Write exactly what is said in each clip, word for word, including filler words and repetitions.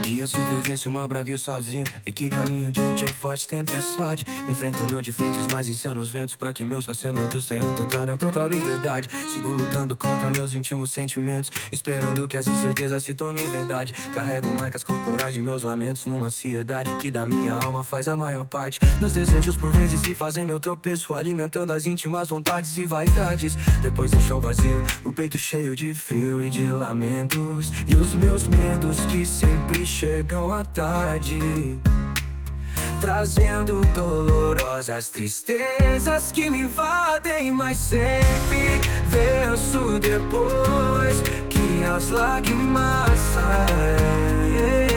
E eu se vivesse uma bravio sozinho, e que caminho de um dia forte tempestade, enfrentando diferentes mais insanos ventos, pra que meus pensamentos tenham tentar a própria liberdade. Sigo lutando contra meus íntimos sentimentos, esperando que essa incerteza se torne verdade. Carrego marcas corporais de meus lamentos, numa ansiedade que da minha alma faz a maior parte. Meus desejos por vezes se fazem meu tropeço, alimentando as íntimas vontades e vaidades. Depois deixo o vazio, o peito cheio de frio e de lamentos, e os meus medos que sempre chegam à tarde, trazendo dolorosas tristezas que me invadem, mas sempre venço depois que as lágrimas saem.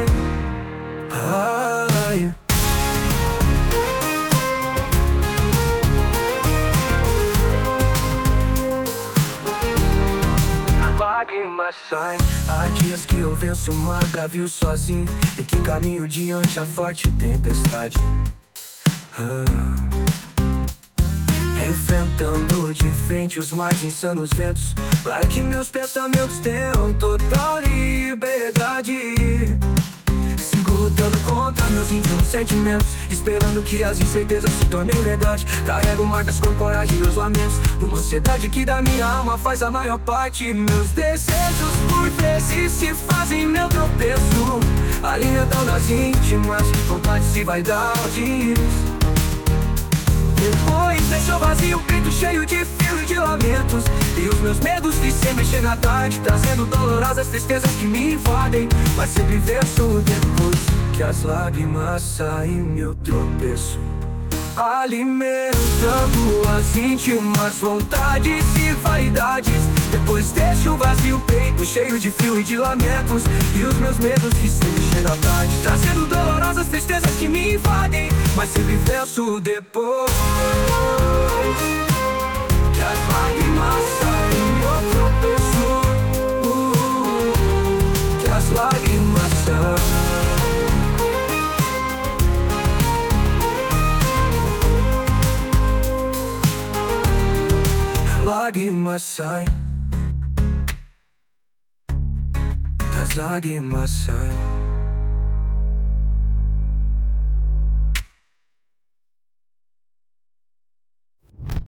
Ai. Lágrimas saem. Há dias que eu venço um agravio sozinho, e que caminho diante a forte tempestade, ah. Enfrentando de frente os mais insanos ventos, para que meus pensamentos tenham total liberdade. Sigo lutando contra meus íntimos sentimentos, esperando que as incertezas se tornem verdade. Carrego marcas corporais de meus lamentos, numa ansiedade que da minha alma faz a maior parte. Meus desejos por vezes se fazem meu tropeço, alimentando as íntimas vontades e vaidades. Depois deixo vazio, o peito cheio de frio e de lamentos, e os meus medos que sempre chegam à tarde, trazendo dolorosas tristezas que me invadem, mas sempre venço depois que as lágrimas saem, meu tropeço, alimentando as íntimas vontades e vaidades. Depois deixo vazio, o peito cheio de frio e de lamentos, e os meus medos que sempre chegam à tarde, trazendo dolorosas tristezas que me invadem, mas sempre venço depois que as lágrimas saem, meu tropeço, uh, que as lágrimas saem. Lágrimas saem, as lágrimas saem.